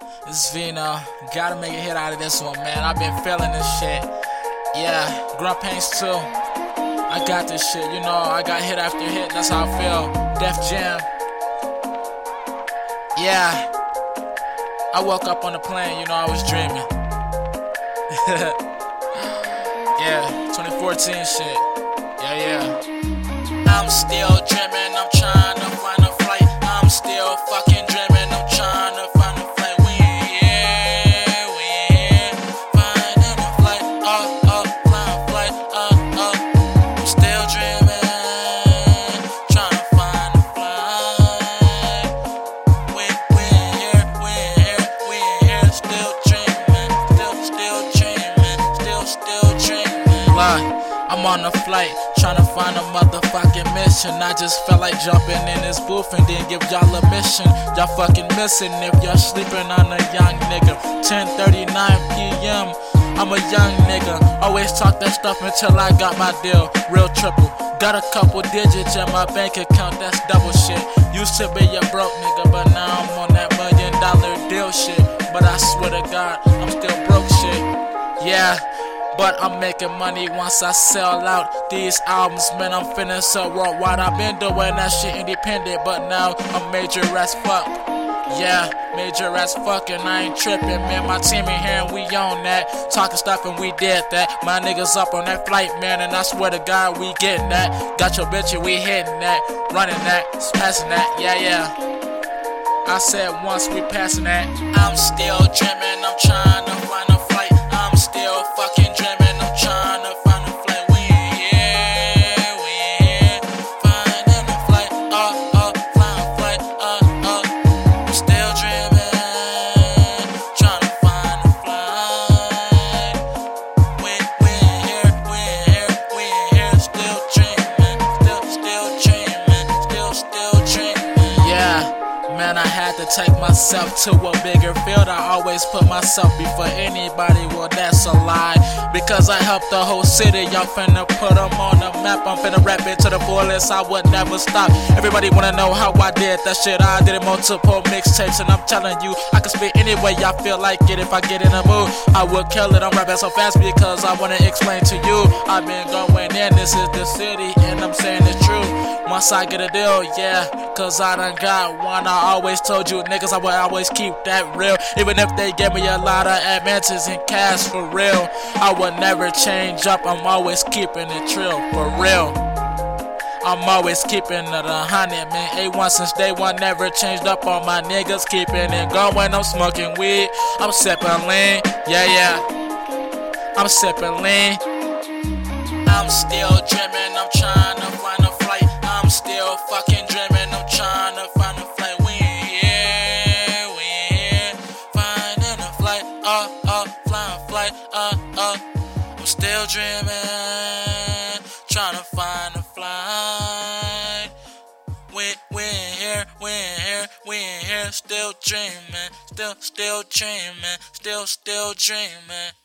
It's Vino. Gotta make a hit out of this one, man. I've been feeling this shit. Yeah, Grunt Pains too. I got this shit, you know. I got hit after hit. That's how I feel. Def Jam. Yeah. I woke up on the plane, you know. I was dreaming. Yeah, 2014 shit. Yeah. I'm still dreaming. I'm trying to find a flight. I'm still fucking dreaming. I'm trying to find a flight. We ain't here. Finding a flight. Flying flight. I'm still dreaming. Trying to find a flight. We ain't here. Still dreaming. Still dreaming. I'm on a flight, tryna find a motherfucking mission. I just felt like jumping in this booth and then give y'all a mission. Y'all fucking missing if y'all sleeping on a young nigga. 10:39 p.m. I'm a young nigga. Always talk that stuff until I got my deal. Real triple. Got a couple digits in my bank account, that's double shit. Used to be a broke nigga, but now I'm on that $1 million deal shit. But I swear to God, I'm still broke shit. Yeah. But I'm making money once I sell out these albums, man. I'm finna sell worldwide. I've been doing that shit independent, but now I'm major as fuck. Yeah, major as fuck, and I ain't tripping, man. My team in here and we on that. Talking stuff and we did that. My niggas up on that flight, man, and I swear to God we getting that. Got your bitch and we hitting that, running that, passing that, yeah. I said once we passing that. I'm still dreaming, I'm trying to find a flight. I'm still fucking dreaming, I'm trying to find a flight. We ain't here. Finding a flight, flying flight, I'm still dreaming, trying to find a flight. We ain't here, still dreaming, still dreaming. Yeah. Man, I had to take myself to a bigger field. I always put myself before anybody, well that's a lie. Because I helped the whole city, y'all finna put them on the map. I'm finna rap it to the fullest, I would never stop. Everybody wanna know how I did that shit. I did it multiple mixtapes, and I'm telling you, I can spit any way I feel like it. If I get in a mood, I will kill it. I'm rapping so fast because I wanna explain to you. I've been going in, this is the city, and I'm saying it's true. Once I get a deal, yeah, cause I done got one. I always told you niggas I would always keep that real. Even if they gave me a lot of advances in cash, for real, I would never change up. I'm always keeping it trill, for real. I'm always keeping it 100, man. A1 since day one, never changed up on my niggas. Keeping it going, I'm smoking weed, I'm sipping lean, yeah. I'm sipping lean. I'm still dreaming, I'm trying to find a flight. I'm still fucking dreaming, I'm trying to find a flight. We ain't here. Finding a flight, flying flight, I'm still dreaming, trying to find a flight. We ain't here, still dreaming, still dreaming.